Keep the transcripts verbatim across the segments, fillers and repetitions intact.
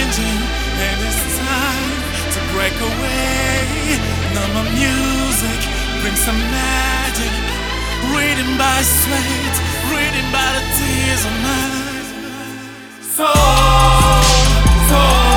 changing, and it's time to break away. Now my music brings some magic, written by sweat, written by the tears of my soul, soul.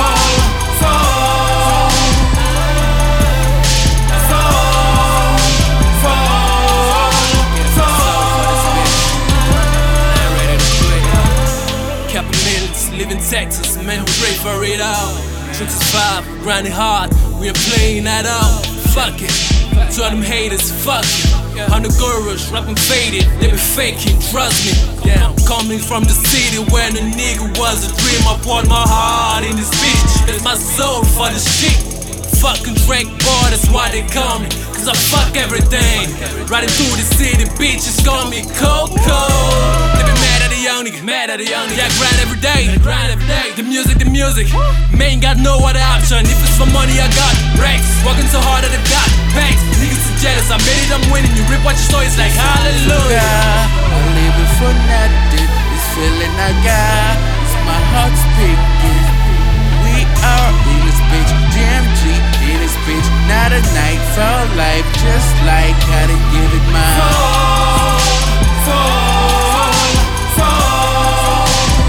Live in Texas, man, we pray for it all. Truth is five, grinding hard, we ain't playing that out. Fuck it, to all them haters, fuck it. On the gurus, rapping faded, they be faking, trust me. Yeah, I'm coming from the city where the nigga was a dream. I poured my heart in this bitch, that's my soul for the shit. Fucking Drake boy, that's why they call me, cause I fuck everything. Riding through the city, bitches call me Coco. They be mad at the young nigga, mad at the young nigga. Yeah, I grind every day, grind every day. The music, the music, man got no other option. If it's for money, I got racks. Working so hard that I got banks. Niggas are jealous, I made it, I'm winning. You rip what you saw, it's like hallelujah. I'm living for nothing, this feeling I got, it's my heart speaking. We are in this bitch, G M G in this bitch. Not a night for life, just like how to give it my soul, soul, soul,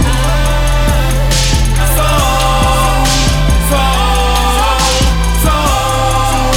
soul, soul, soul.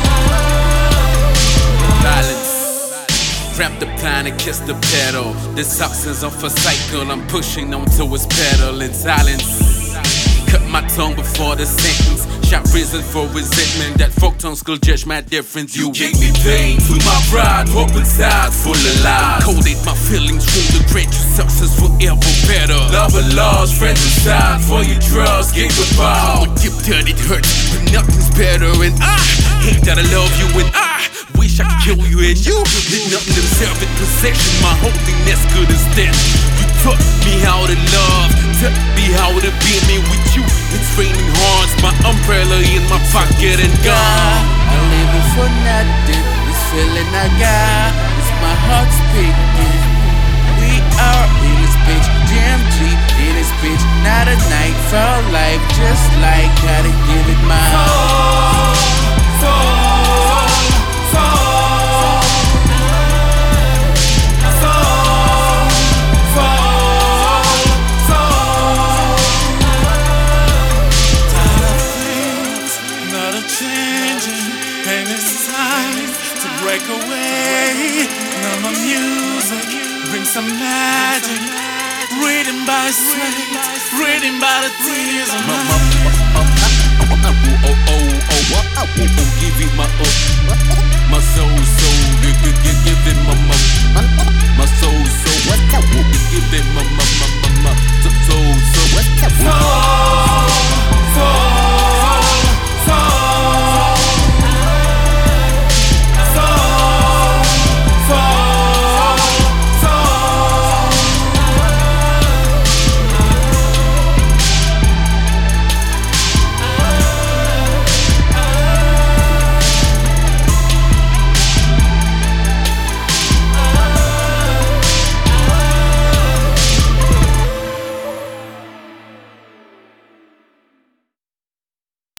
Balance. Grab the plan and kiss the pedal. This oxygen's off a cycle, I'm pushing onto its pedal in silence. Cut my tongue before the sentence. Shot reason for resentment. That folk tongue school judge my difference. You gave me pain to my pride, hope inside full of lies. Coded my feelings from the great you success forever better. Love and lost, friends aside for your drugs, gave goodbye. I'm addicted, it hurts, but nothing's better. And I hate that I love you, and I wish I could kill you, and you did nothing to deserve it. Possession, my holiness good as death. You taught me how to love, taught me how to be me with you. It's raining hard, my umbrella in my pocket and gone. I'm living for nothing, this feeling I got, it's my heart speaking. We are in this bitch, G M G in this bitch. Not a night for life, just like how to give it my soul, soul, soul. And it's time to break away. Now my music brings some magic, written by sweat, written by the tears of my oh oh oh oh give it my my soul soul give it give it my my my soul soul give it my my my my soul.